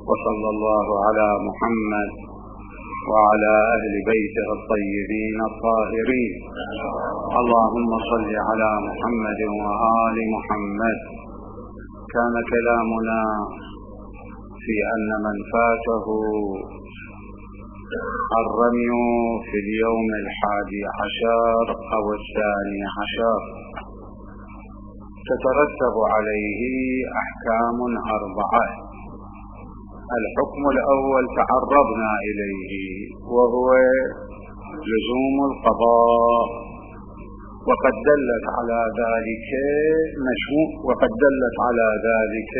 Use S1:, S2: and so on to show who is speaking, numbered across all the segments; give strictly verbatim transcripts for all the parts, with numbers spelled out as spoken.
S1: وصلى الله على محمد وعلى أهل بيته الطيبين الطاهرين. اللهم صل على محمد وآل محمد. كان كلامنا في أن من فاته الرمي في اليوم الحادي عشر أو الثاني عشر تترتب عليه أحكام أربعة. الحكم الأول تعرضنا إليه وهو لزوم القضاء، وقد دلت على ذلك مشروع وقد دلت على ذلك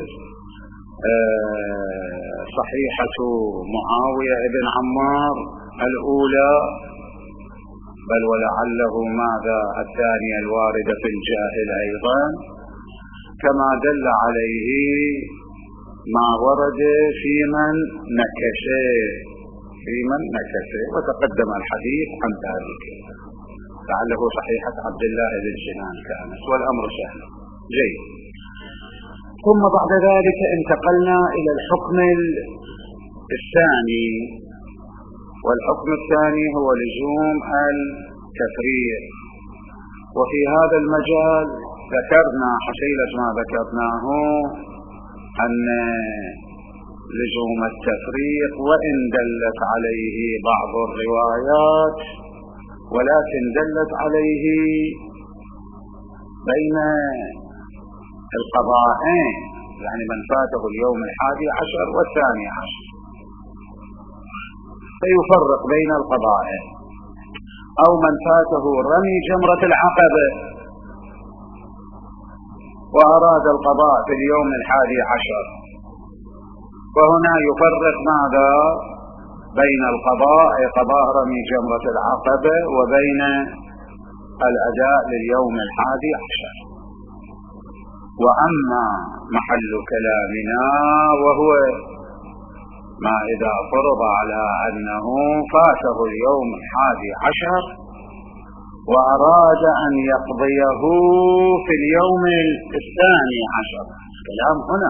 S1: صحيحة معاوية بن عمار الأولى، بل ولعله ماذا الثانية الواردة في الجاهل أيضا، كما دل عليه ما ورد في من نكش في من نكش وتقدم الحديث عن ذلك، لعله صحيحة عبد الله بن سنان كانت، والأمر سهل جيد. ثم بعد ذلك انتقلنا إلى الحكم الثاني، والحكم الثاني هو لزوم التفريق. وفي هذا المجال ذكرنا حصيلة ما ذكرناه أن لزوم التفريق وإن دلت عليه بعض الروايات، ولكن دلت عليه بين القضاءين، يعني من فاته اليوم الحادي عشر والثاني عشر فيفرق بين القضاءين، أو من فاته رمي جمرة العقبة وأراد القضاء في اليوم الحادي عشر، وهنا يفرق ماذا بين القضاء أي قضاء رمي جمرة العقبة وبين الأداء لليوم الحادي عشر. وأما محل كلامنا وهو ما إذا فرض على أنه فاته اليوم الحادي عشر وأراد أن يقضيه في اليوم الثاني عشر، كلام هنا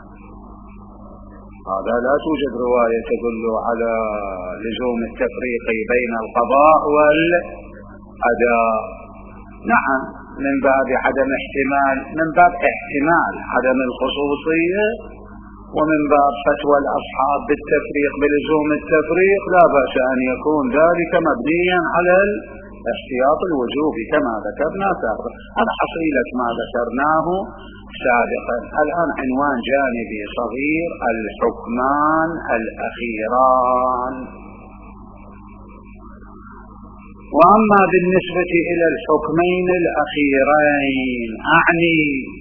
S1: هذا لا توجد رواية تدل على لزوم التفريق بين القضاء والأداء. نعم، من باب عدم احتمال من باب احتمال عدم الخصوصية، ومن باب فتوى الأصحاب بالتفريق بلزوم التفريق لا بأس أن يكون ذلك مبنيا على الاحتياط الوجوبي كما ذكرنا سابقا. هذا حصيلة ما ذكرناه سابقا. الآن عنوان جانبي صغير: الحكمان الأخيران. وأما بالنسبة إلى الحكمين الأخيرين أعني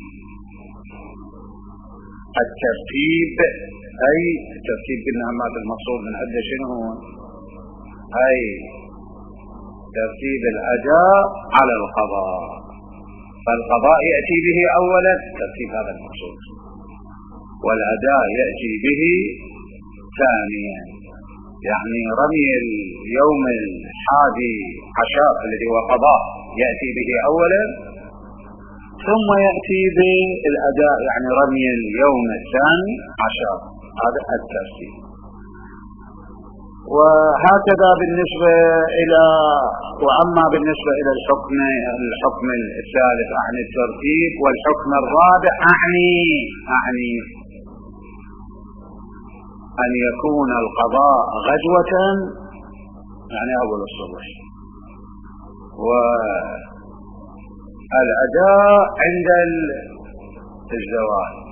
S1: الترتيب، أي الترتيب بالنهمات المقصود من هذا شنو؟ أي ترتيب الأداء على القضاء، فالقضاء يأتي به أولا، ترتيب هذا المقصود، والأداء يأتي به ثانيا، يعني رمي اليوم الحادي عشر الذي هو قضاء يأتي به أولا، ثم يأتي بالأداء يعني رمي اليوم الثاني عشر. هذا الترتيب. وهكذا بالنسبة إلى وأما بالنسبة إلى الحكم الحكم الثالث أعني الترتيب، والحكم الرابع أعني أعني أن يكون القضاء غدوة يعني أول الصبح، والأداء عند الزوال.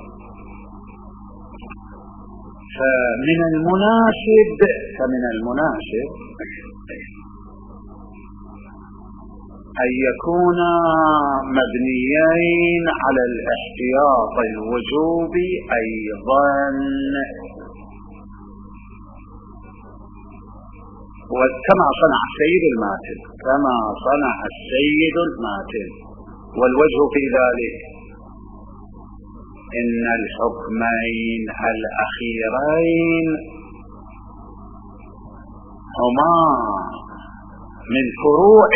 S1: فمن المناسب فمن المناسب أن يكون مبنيين على الاحتياط الوجوبي أيضا، وكما صنع السيد الماتن كما صنع السيد الماتن. والوجه في ذلك إن الحكمين الأخيرين هما من فروع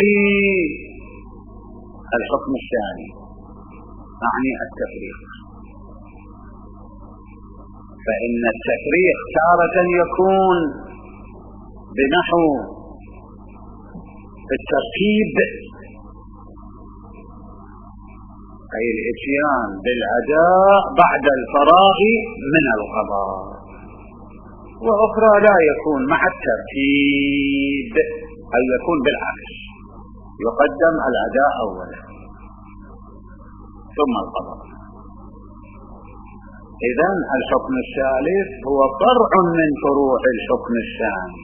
S1: الحكم الثاني، يعني التفريق. فإن التفريق تارة يكون بنحو التركيب، أي الإتيان بالأداء بعد الفراغ من القضاء، وأخرى لا يكون مع الترتيب، أي يكون بالعكس، يقدم الأداء أولا ثم القضاء. إذن الحكم الثالث هو فرع من فروع الحكم الثاني.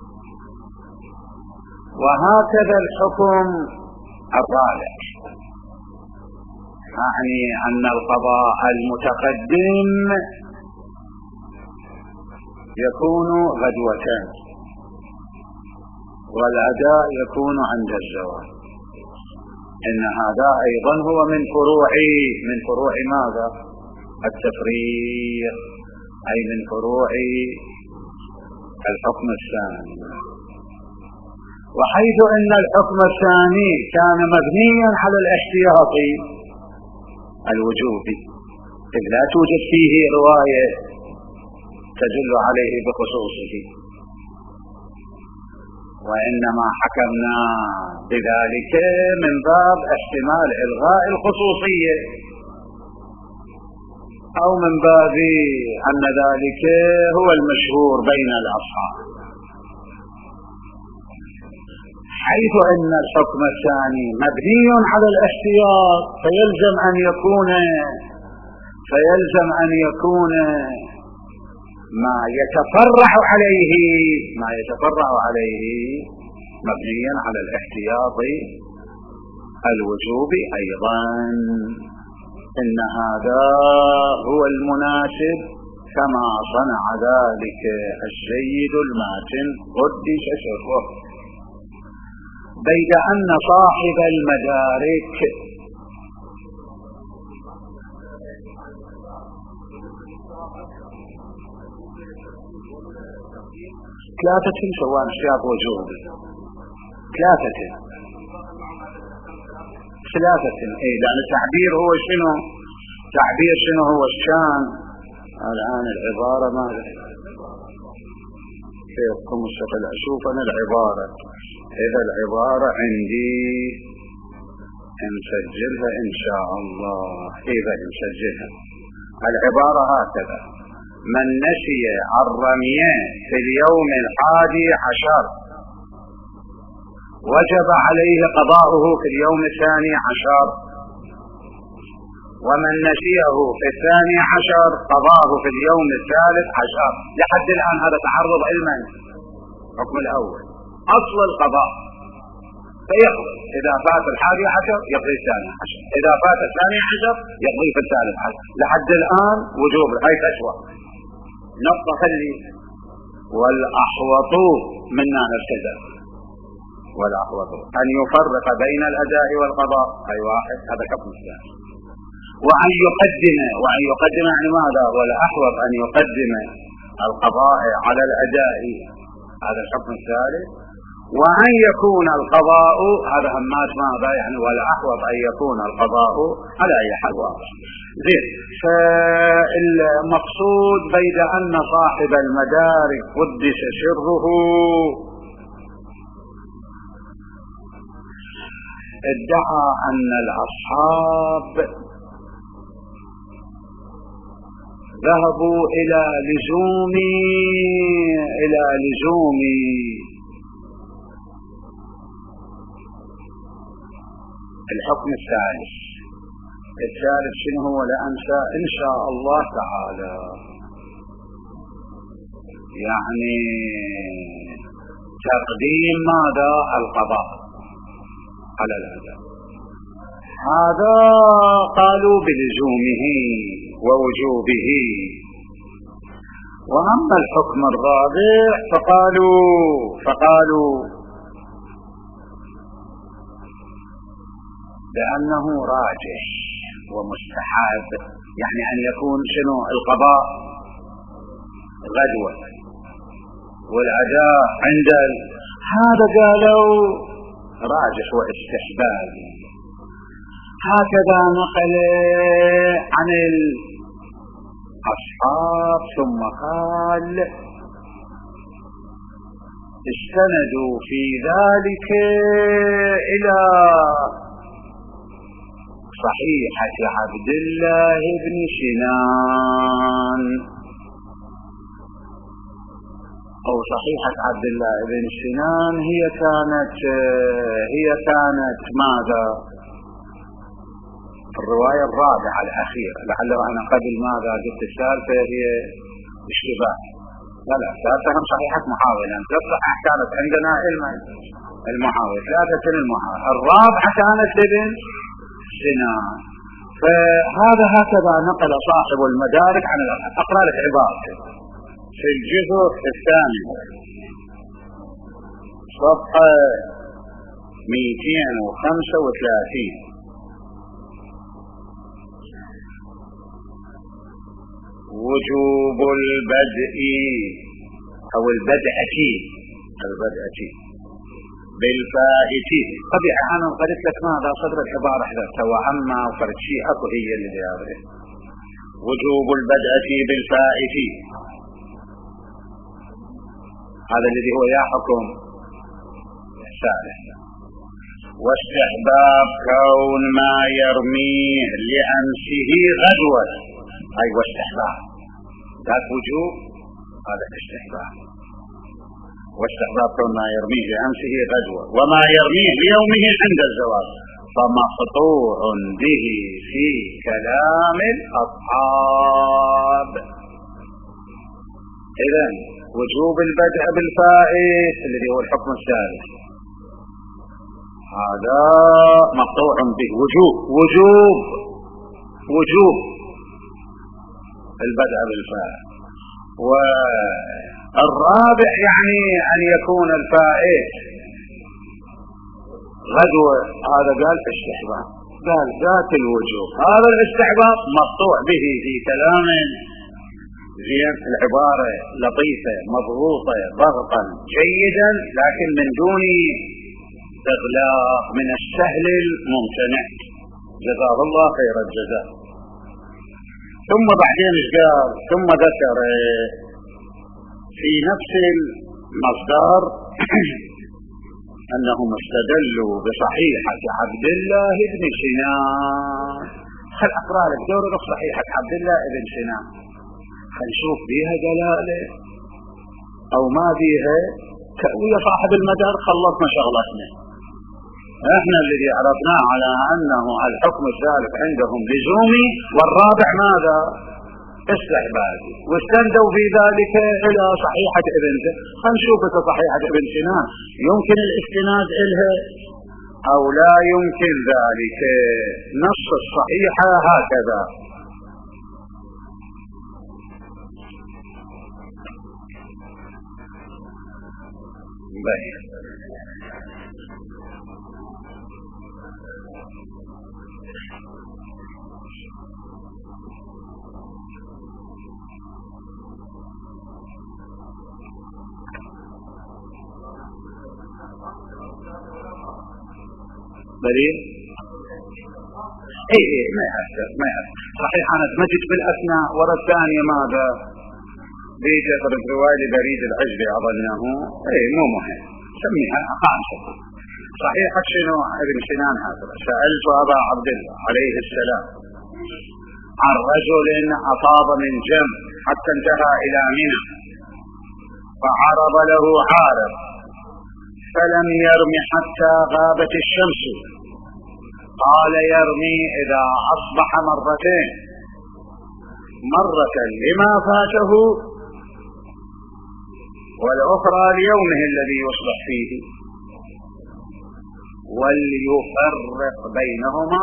S1: وهكذا الحكم الرابع، يعني أن القضاء المتقدم يكون غدوة والأداء يكون عند الزوال. إن هذا أيضا هو من فروع من فروع ماذا؟ التفريق، أي من فروع الحكم الثاني. وحيث أن الحكم الثاني كان مبنيا على الاحتياط الوجوبي، إذ لا توجد فيه رواية تدل عليه بخصوصه، وإنما حكمنا بذلك من باب احتمال إلغاء الخصوصية، أو من باب أن ذلك هو المشهور بين الأصحاب. حيث أن الحكم الثاني مبني على الاحتياط فيلزم أن يكون فيلزم أن يكون ما يتفرع عليه ما يتفرع عليه مبنيا على الاحتياط الوجوبي أيضا. إن هذا هو المناسب كما صنع ذلك السيد الماتن قدس سره، بيد أن صاحب المدارك ثلاثة سواء اشتياط وجوبي، ثلاثة ثلاثة اي لأن التعبير هو شنو؟ تعبير شنو هو الشان؟ الآن العبارة ماذا؟ كيفكم مستقل؟ أشوف أنا العبارة، إذا العبارة عندي نسجلها إن شاء الله. إذا نسجلها العبارة هكذا: من نسي الرمي في اليوم الحادي عشر وجب عليه قضاؤه في اليوم الثاني عشر، ومن نسيه في الثاني عشر قضاه في اليوم الثالث عشر. لحد الآن هذا تعرض علما. الحكم الأول أصل القضاء فيقضي إذا فات الحادي عشر يقضي الثاني عشر، إذا فات الثاني عشر يقضي في الثالث عشر. لحد الآن وجوب هاي أشوى نقطة خلي. والأحوط منا نرتدى، والأحوط أن يفرق بين الأداء والقضاء، أي واحد هذا حكم الثاني. وأن يقدم وأن يقدم يعني ماذا؟ والأحوط أن يقدم القضاء على الأداء، هذا الحكم الثالث. وأن يكون القضاء هذا همات ماذا يعني؟ والأحوط أن يكون القضاء على أي حال واضح. زين. فالمقصود بيد أن صاحب المدارك قدس سره ادعى أن الأصحاب ذهبوا إلى لزوم إلى لزوم الحكم الثالث. الثالث شنو هو؟ لأنسى إن شاء الله تعالى، يعني تقديم ماذا؟ القضاء على الأداء. هذا قالوا بلزومه ووجوبه. وأما الحكم الرابع فقالوا فقالوا لأنه راجح ومستحب، يعني أن يكون شنو؟ القضاء غدوة والأداء عند هذا قالوا راجح واستحباب. هكذا نقل عن أصحاب. ثم قال استندوا في ذلك إلى صحيحة عبد الله بن سنان أو صحيحة عبد الله بن سنان. هي كانت هي كانت ماذا؟ الرواية الرابعة الأخيرة، لعله أنا قبل ماذا قلت الثالثة هي اشتباه. لا لا الثالثة هم صحيحة محاولة، لأن تصح كانت عندنا المحاولة ثلاثة المحاولة. الرابعة كانت لابن سنان. فهذا هكذا نقل صاحب المدارك عن الأخر. أقرأ لك عبارته في الجزء الثاني صفحة مئتين وخمسة وثلاثين. وجوب البدء أو البدءة البدءة بالفائت. طبيعي أنا قلت لك ماذا صدر العبارة حدثت وأما فرد شيء أكو هي اللي هذا. وجوب البدءة بالفائت هذا الذي هو يا حكم الثالث. واستحباب كون ما يرميه لأمسه غدوة، أي واستحباب ذات وجوب هذا الاستحباب. واستحباب كون ما يرميه لأمسه غدوة وما يرميه ليومه عند الزواج فمقطوع به في كلام الأصحاب. إذن وجوب البدء بالفائت الذي هو الحكم الثالث هذا مقطوع به وجوب وجوب وجوب البدء بالفائت. والرابع يعني أن يكون الفائت غدوة، هذا قال استحباب، قال ذات الوجوب. هذا الاستحباب مقطوع به في كلام زين، العبارة لطيفة مضغوطة ضغطا جيدا لكن من دون إغلاق، من السهل الممتنع. جزاه الله خير الجزاء. ثم بعدين قال ثم ذكر في نفس المصدر أنهم استدلوا بصحيحة عبد الله بن سنان. خل أقرأ لك دور صحيحة عبد الله بن سنان، خل نشوف بيها دلالة أو ما بيها. ويا صاحب المدار خلصنا شغلتنا، احنا الذي عرفناه على أنه الحكم الثالث عندهم لزومي والرابع ماذا؟ استحبابي، واستندوا في ذلك إلى صحيحة ابن سنان. خلينا نشوف صحيحة ابن سنان يمكن الاستناد إلها أو لا يمكن ذلك. نص الصحيحة هكذا: بين دليل اي اي ما يأثر ما يأثر. صحيح انا مجد بالاثناء ورا الثانية ماذا بيجي رواية بريد العجلي اظنه اي مو مهم سميها خامسة. صحيح شنو ابن سنان هذا؟ سألت ابا عبد الله عليه السلام عن رجل اصاب من جم حتى انتهى الى منى فعرض له عارض فلم يرمي حتى غابت الشمس. قال يرمي إذا أصبح مرتين، مرة لما فاته والأخرى ليومه الذي يصبح فيه، وليفرق بينهما،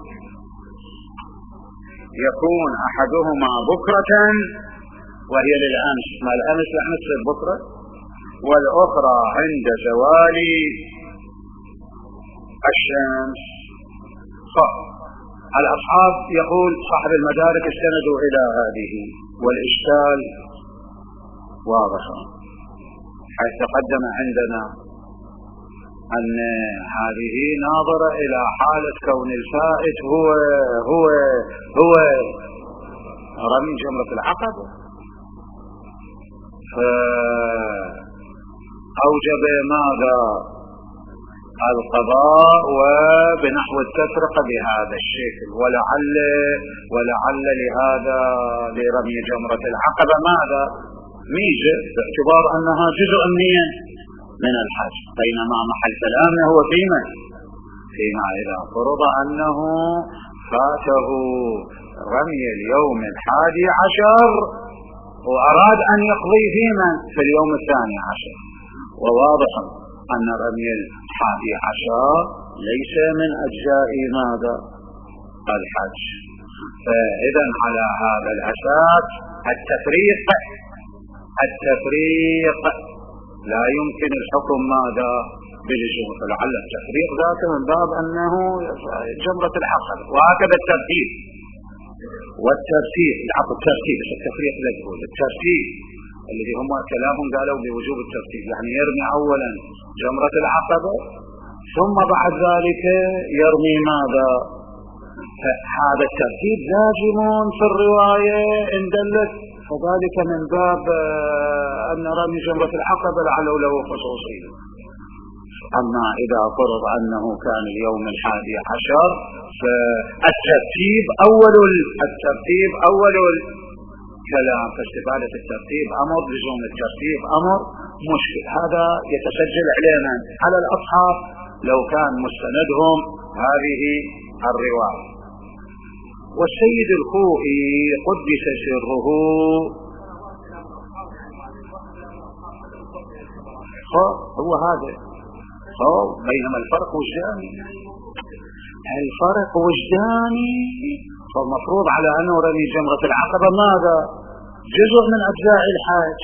S1: يكون أحدهما بكرة وهي للأمس، ما الأمس نحن تصير بكرة، والأخرى عند زوال الشمس. الأصحاب يقول صاحب المدارك استندوا إلى هذه، والإشكال واضح حيث تقدم عندنا أن هذه ناظرة إلى حالة كون الفائت هو هو هو رمي جمرة العقبة، فأوجب ماذا؟ القضاء وبنحو التفرقة بهذا الشكل. ولعل ولعل لهذا لرمي جمرة العقبة ماذا؟ ميزة، باعتبار أنها جزء من الحج، بينما محل كلامه هو فيما فيما إذا فرض أنه فاته رمي اليوم الحادي عشر وأراد أن يقضي فيما في اليوم الثاني عشر، وواضح أن رمي الحادي عشر ليس من أجزاء ماذا؟ الحج. فإذا على هذا الأساس التفريق التفريق لا يمكن الحكم ماذا؟ بلزوم. فلعل التفريق ذاته من باب أنه جمرة العقبة، وهكذا الترتيب والترتيب العقد الترتيب التفريق لا يقول الترتيب الذي هم كلامهم قالوا بوجوب الترتيب، يعني يرمي أولا جمرة العقبة ثم بعد ذلك يرمي ماذا؟ هذا الترتيب لازم في الرواية إن دلت، فذلك من باب أن رمي جمرة العقبة لعله له خصوصية. أما إذا فرض أنه كان اليوم الحادي عشر فالترتيب أول الترتيب أول الكلام، فاستفادة الترتيب أمر، لزوم الترتيب أمر مشكل. هذا يتسجل علينا على الأصحاب لو كان مستندهم هذه الرواية. والسيد الخوئي قدس سره هو هذا هو بينما الفرق وجداني، الفرق وجداني، فالمفروض على أنه رمي جمرة العقبة ماذا؟ جزء من أجزاء الحج.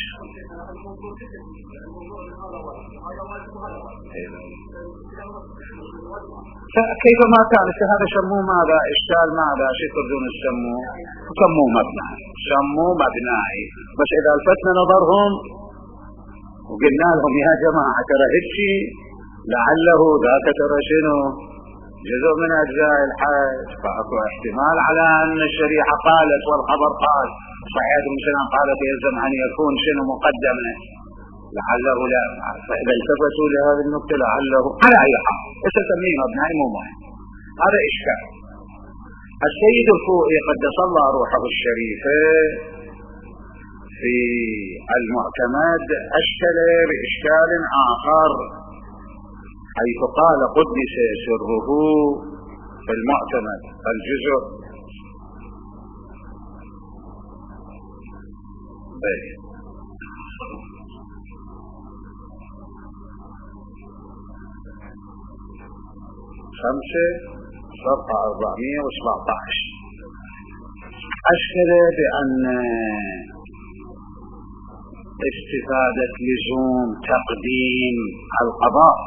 S1: كيفما كان هذا سموه ماذا؟ إشكال ماذا؟ شيء تردون السموه سموه مبنائي سموه مبنائي بس إذا الفتنا نظرهم وقلنا لهم يا جماعة ترى هيك لعله ذاك ترى شنو جزء من أجزاء الحج، فأكو احتمال على أن الشريعة قالت والخبر قال صحيح مثلا قالت يلزم أن يكون شنو مقدمة، لعله لا. فإذا التفتوا لهذه النقطة لعله على أي حال يسميه مبنائي مو مهم، هذا إشكال. السيد الخوئي قدس الله روحه الشريفة في المعتمد أشكل بإشكال آخر، حيث قال قدس سره في المعتمد الجزء بيه خمسة صفحة أربعمائة وسبعة عشر أشكل بأن استفادة لزوم تقديم القضاء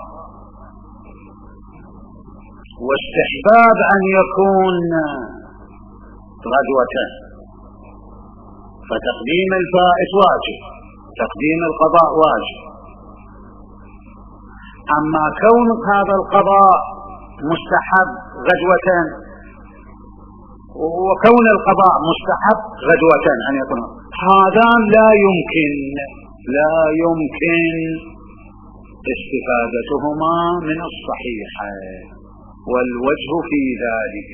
S1: واستحباب أن يكون غدوة، فتقديم الفائت واجب، تقديم القضاء واجب. أما كون هذا القضاء مستحب غدوة وكون القضاء مستحب غدوة أن يكون هذان لا يمكن لا يمكن استفادتهما من الصحيحة. والوجه في ذلك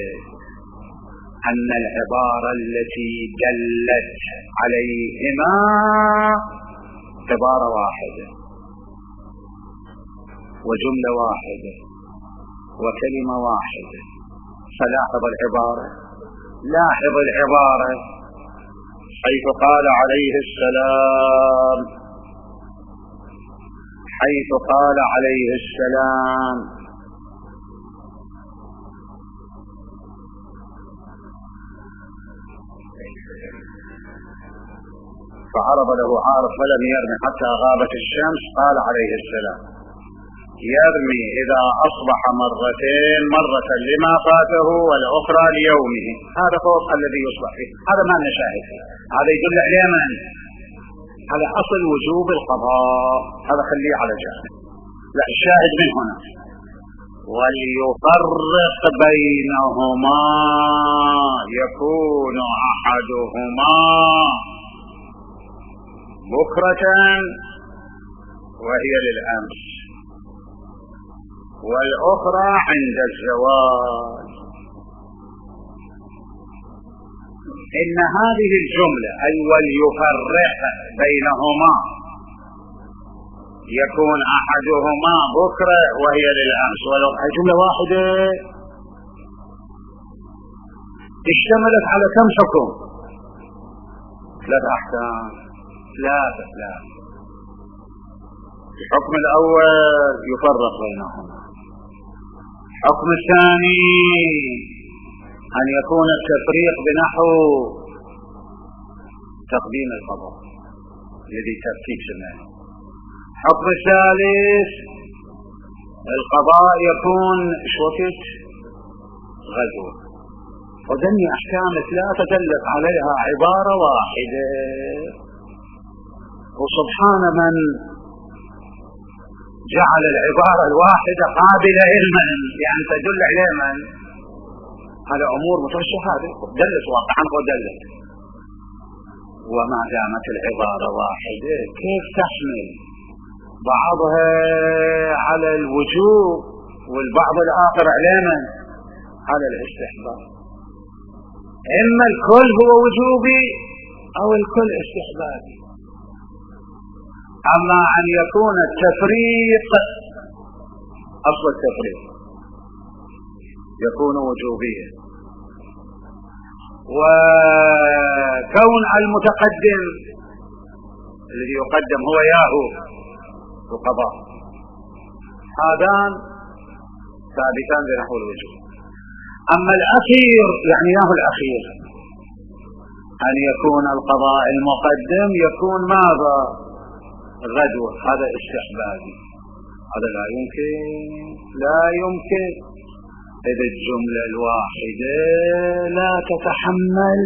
S1: أن العبارة التي دلت عليهما عبارة واحدة وجملة واحدة وكلمة واحدة، فلاحظ العبارة لاحظ العبارة حيث قال عليه السلام حيث قال عليه السلام فعرض له عارض فلم يرمي حتى غابت الشمس، قال عليه السلام يرمي إذا أصبح مرتين، مرة لما فاته والأخرى ليومه. هذا هو الذي يصبح فيه، هذا ما نشاهد فيه، هذا يدل عليه من على أصل وجوب القضاء، هذا خليه على جانب. لا، الشاهد من هنا وليفرق بينهما، يكون أحدهما بكرة وهي للأمس، والأخرى عند الزوال. إن هذه الجملة أي وليفرق بينهما يكون أحدهما بكرة وهي للأمس، ولو جملة واحدة اشتملت على كم حكم؟ ثلاث أحكام. ثلاثة ثلاثة. الحكم الأول يفرق بينهما. الحكم الثاني أن يكون التفريق بنحو تقديم القضاء الذي ترتيب سنة. الحكم الثالث القضاء يكون شوكت غزوة. وذني أحكام ثلاثة دلت عليها عبارة واحدة، وسبحان من جعل العبارة الواحدة قابلة علما، يعني تدل على من على أمور مترشحة دلت واقعا ودلت. وما دامت العبارة واحدة كيف تحمل بعضها على الوجوب والبعض الآخر على من على الاستحباب؟ إما الكل هو وجوبي أو الكل استحبابي. أما أن يكون التفريق أصل التفريق يكون وجوبيا، وكون المتقدم الذي يقدم هو ياهو القضاء، هذان ثابتان بنحو الوجوب. أما الأخير يعني ياهو الأخير أن يكون القضاء المقدم يكون ماذا؟ غدوة، هذا استحبابي. هذا لا يمكن لا يمكن إذا الجملة الواحدة لا تتحمل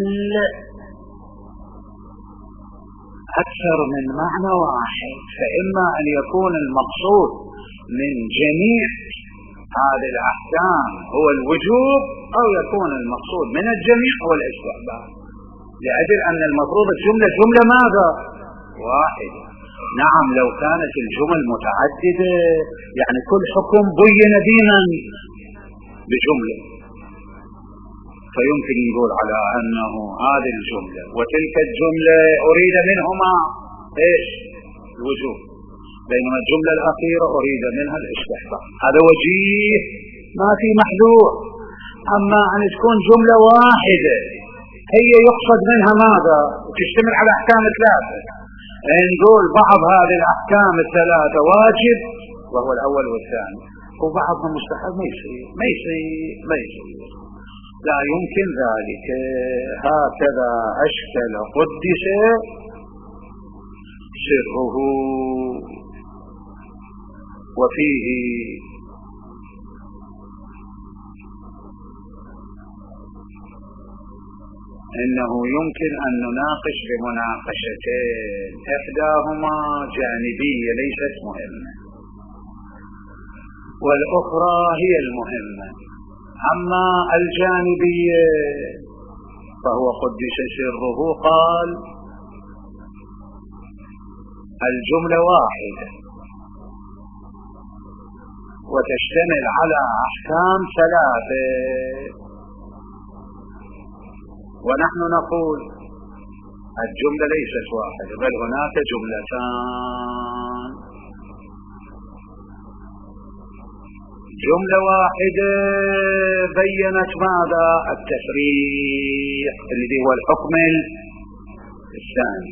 S1: أكثر من معنى واحد، فإما أن يكون المقصود من جميع هذه الأحكام هو الوجوب، أو يكون المقصود من الجميع هو الاستحباب، لأجل أن المفروض الجملة جملة ماذا؟ واحدة. نعم لو كانت الجمل متعددة يعني كل حكم بين دينا بجملة، فيمكن يقول على أنه هذه الجملة وتلك الجملة أريد منهما إيش؟ الوجوب، بينما الجملة الأخيرة أريد منها الاستحباب. هذا وجيه ما في محذور. أما أن تكون جملة واحدة هي يقصد منها ماذا؟ وتشتمل على أحكام ثلاثة، نقول بعض هذه الأحكام الثلاثة واجب وهو الأول والثاني، وبعضها مستحب، ما يصير ما يصير ما يصير لا يمكن ذلك. هكذا أشكل قدس سره. وفيه إنه يمكن أن نناقش بمناقشتين، إحداهما جانبية ليست مهمة، والأخرى هي المهمة. أما الجانبية فهو قدس سره قال الجملة واحدة وتشتمل على أحكام ثلاثة، ونحن نقول الجملة ليست واحدة بل هناك جملتان. جملة واحدة بينت ماذا؟ التفريق الذي هو الحكم الثاني،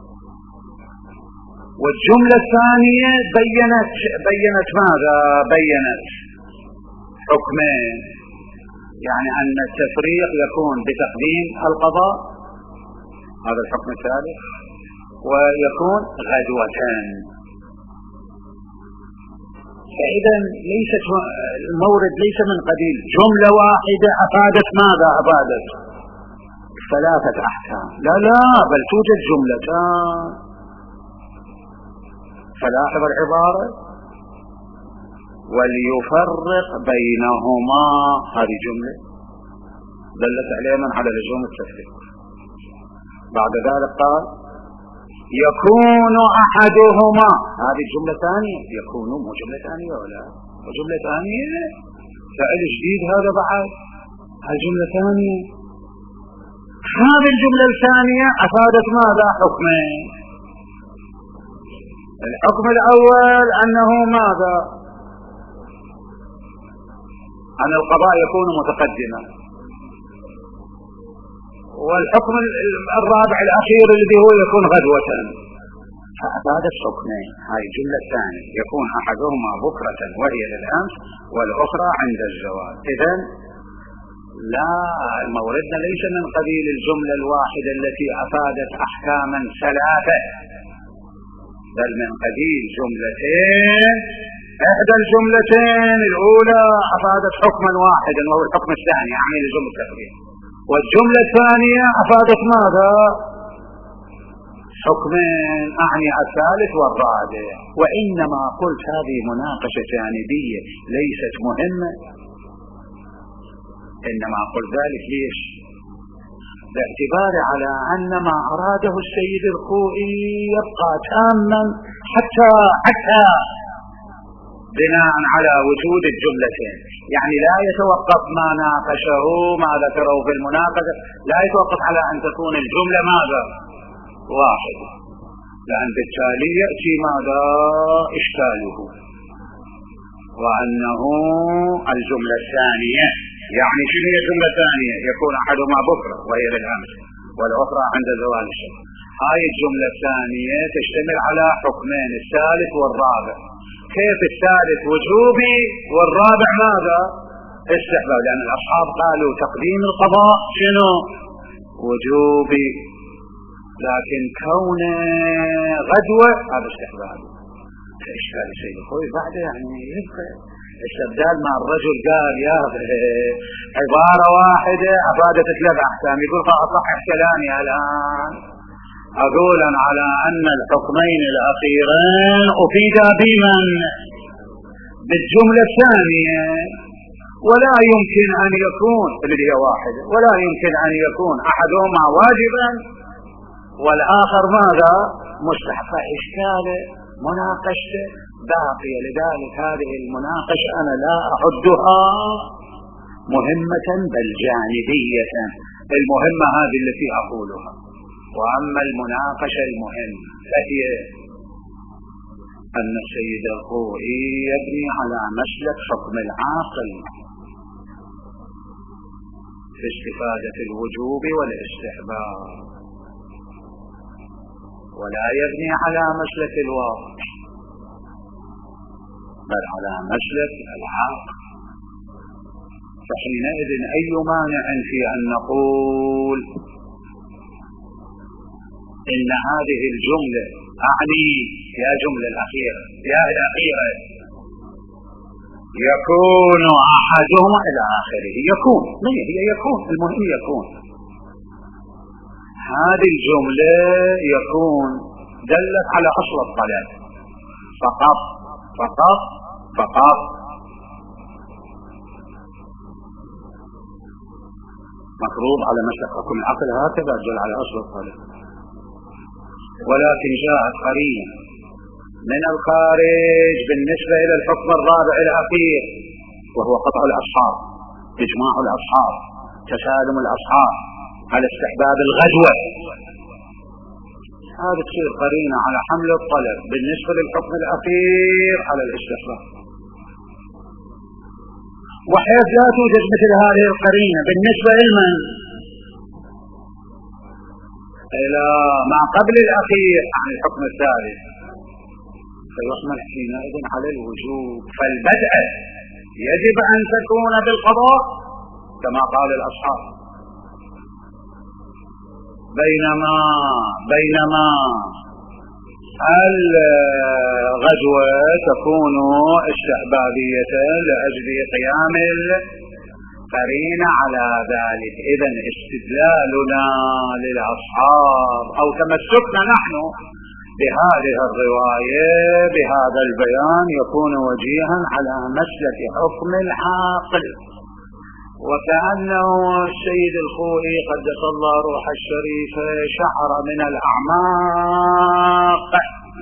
S1: والجملة الثانية بينت بينت ماذا؟ بينت حكمين، يعني أن التفريق يكون بتقديم القضاء هذا الحكم الثالث، ويكون غدوتان. فإذا ليست المورد ليس من قبيل جملة واحدة أفادت ماذا؟ أفادت ثلاثة أحكام، لا لا بل توجد جملتان. فلاحظ العبارة وليفرق بينهما. هذه جملة دلت عليه من على لزوم التفريق. بعد ذلك قال يكون أحدهما. هذه الجملة ثانية. يكون مو جملة ثانية ولا جملة ثانية؟ فعل جديد هذا بعد. الجملة ثانية. هذه الجملة الثانية أفادت ماذا؟ حكمين. الحكم الأول أنه ماذا؟ أن القضاء يكون متقدما. والحكم الرابع الأخير الذي هو يكون غدوة. فأفادت حكمين. هاي الجملة الثانية يكون أحدهما بكرة وهي للأمس والأخرى عند الزوال. إذن لا، موردنا ليس من قبيل الجملة الواحدة التي أفادت أحكاما ثلاثة، بل من قبيل جملتين. إحدى الجملتين الأولى أفادت حكما واحدا وهو الحكم الثاني يعني لجملة التقديم، والجملة الثانية أفادت ماذا؟ حكمين أعني الثالث والرابع. وإنما قلت هذه مناقشة جانبية ليست مهمة، إنما قلت ذلك ليش؟ باعتبار على أن ما أراده السيد الخوئي يبقى تاما حتى حتى بناء على وجود الجملتين. يعني لا يتوقف ما ناقشه ما ذكره في المناقشة، لا يتوقف على أن تكون الجملة ماذا؟ واحدة، لأن بالتالي يأتي ماذا؟ إشكاله، وأنه الجملة الثانية يعني شنو هي الجملة الثانية؟ يكون أحدهما بكرة وهي للأمس والأخرى عند زوال الشمس. هاي الجملة الثانية تشتمل على حكمين، الثالث والرابع. كيف الثالث وجوبي والرابع ماذا؟ استحباب، لأن الأصحاب قالوا تقديم القضاء شنو؟ وجوبي، لكن كون غدوة هذا استحباب. فإشكال السيد الخوئي بعد يعني يبقى استبدال مع الرجل قال يا عبارة واحدة أفادت ثلاث أحكام، يقول فأصحح كلامي الآن أقول على أن الحكمين الأخيرين أفيدا بمن؟ بالجملة الثانية، ولا يمكن أن يكون اللي هي واحدة، ولا يمكن أن يكون أحدهما واجبا والآخر ماذا؟ مستحب. فإشكاله مناقشته باقية. لذلك هذه المناقشة أنا لا أعدها مهمة بل جانبية. المهمة هذه التي أقولها، وأما المناقشة المهم فهي أن السيد الخوئي يبني على مسلك حكم العاقل في استفادة الوجوب والاستحباب، ولا يبني على مسلك الواقع بل على مسلك العاقل. فحينئذ أي مانع في أن نقول إن هذه الجملة أعني يا جملة الأخيرة يا الأخيرة يكون أحدهما إلى آخره، يكون من هي يكون، المهم يكون. هذه الجملة يكون دلت على أصل الطلب فقط فقط فقط، مفروض على مسلك حكم العقل هكذا دل على أصل الطلب. ولكن جاءت قرينة من الخارج بالنسبة إلى الحكم الرابع الأخير، وهو قطع الأصحاب، إجماع الأصحاب، تسالم الأصحاب على استحباب الغدوة. هذه تصير قرينة على حمل الطلب بالنسبة للحكم الأخير على الاستحباب، وحيث لا توجد مثل هذه القرينة بالنسبة لمن؟ إلى ما قبل الأخير عن الحكم الثالث، فيحمل حينئذ على الوجوب. فالبدء يجب أن تكون بالقضاء كما قال الأصحاب، بينما بينما الغدوة تكون استحبابية لأجل قيام القرينة على ذلك. إذن استدلالنا للأصحاب أو تمسكنا نحن بهذه الرواية بهذا البيان يكون وجيها على مسلك حكم العاقل. وكأنه السيد الخوئي قدس الله روح الشريفة شعر من الأعماق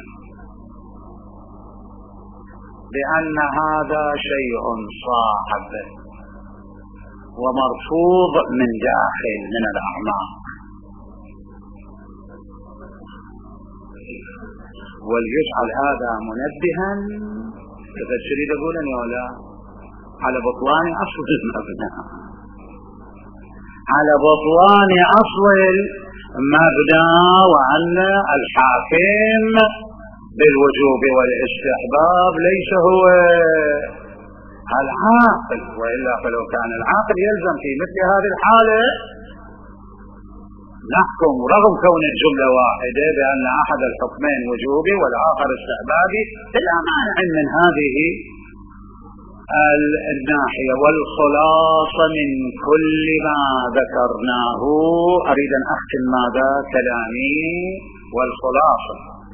S1: بأن هذا شيء صعب ومرفوض من داخل من الأعماق، وليجعل هذا منبها إذا تريد أقولني ولا على بطلان أصل المبنى، على بطلان أصل المبنى، وأن الحاكم بالوجوب والاستحباب ليس هو العاقل، وإلا فلو كان العاقل يلزم في مثل هذه الحالة نحكم رغم كون الجملة واحدة بأن أحد الحكمين وجوبي والآخر استحبابي بلا مانع من هذه الناحية. والخلاصة من كل ما ذكرناه، أريد أن أختم ماذا كلامي، والخلاصة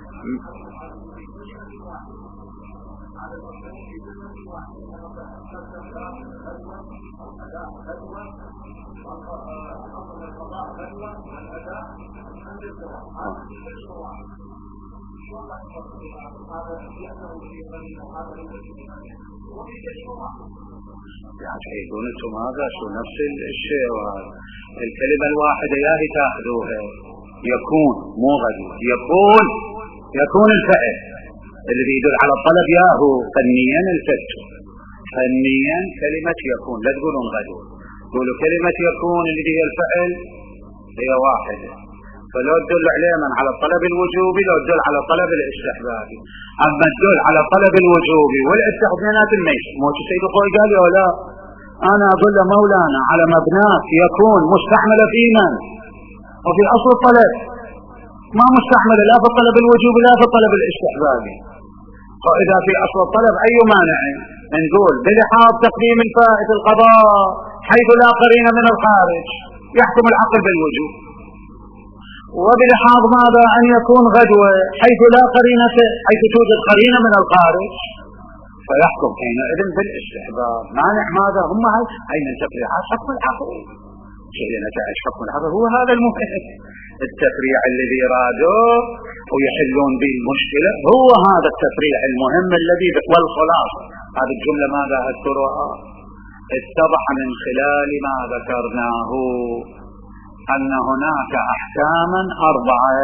S1: يعني يقول انتم هذا شو نفس الشيء، الكلمة الواحدة يا هي تاخذوها يكون مو غدو، يكون يكون الفعل الذي يدل على الطلب ياهو فنيا الفت فنيا كلمة يكون، لا تقولون غدو، قولوا كلمة يكون اللي هي الفعل هي واحدة، فلو تدل عليه من على الطلب الوجوبي لو تدل على الطلب الاستحبابي. أما تدل على الطلب الوجوبي والاستحبابات الميش موت السيد الخوئي قال يا لا أنا أدل مولانا على مبناك يكون مستعملة في من وفي أصل الطلب ما مستعملة لا في الطلب الوجوبي لا في الطلب الاستحبابي. فإذا في أصل الطلب أي مانع نقول بلحاظ تقديم الفائت القضاء حيث لا قرينة من الخارج يحكم العقل بالوجوب، وبلحاظ ماذا أن يكون غدوة حيث لا قرينة حيث توجد قرينة من الخارج فيحكم حينئذ بالاستحباب. مانع ماذا هم هاي من تفريعات حكم العقل، شيء نتائج حكم العقل هو هذا المهم، التفريع الذي رادوا ويحلون به المشكلة هو هذا التفريع المهم الذي. والخلاصة هذه الجملة ماذا أذكرها اتضح من خلال ما ذكرناه أن هناك أحكاما أربعة.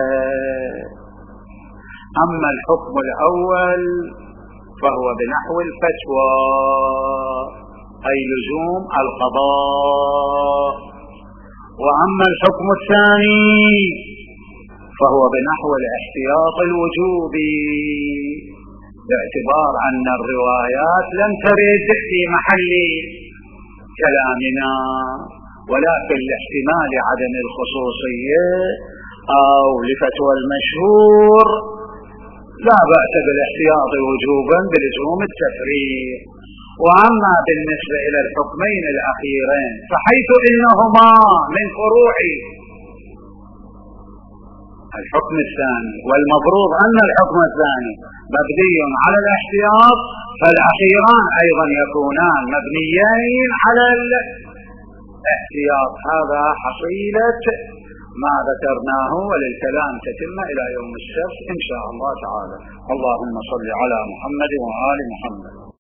S1: أما الحكم الأول فهو بنحو الفتوى أي لزوم القضاء، وأما الحكم الثاني فهو بنحو الاحتياط الوجوبي باعتبار أن الروايات لم ترد في محل كلامنا، ولكن لاحتمال عدم الخصوصية أو لفتوى المشهور لا بأس بالاحتياط وجوبا بلزوم التفريق. وأما بالنسبة إلى الحكمين الأخيرين فحيث إنهما من فروع الحكم الثاني والمفروض أن الحكم الثاني مبني على الاحتياط فالأخيران أيضا يكونان مبنيين على الاحتياط. هذا حصيلة ما ذكرناه، وللكلام تتم إلى يوم السبت إن شاء الله تعالى. اللهم صل على محمد وآل محمد.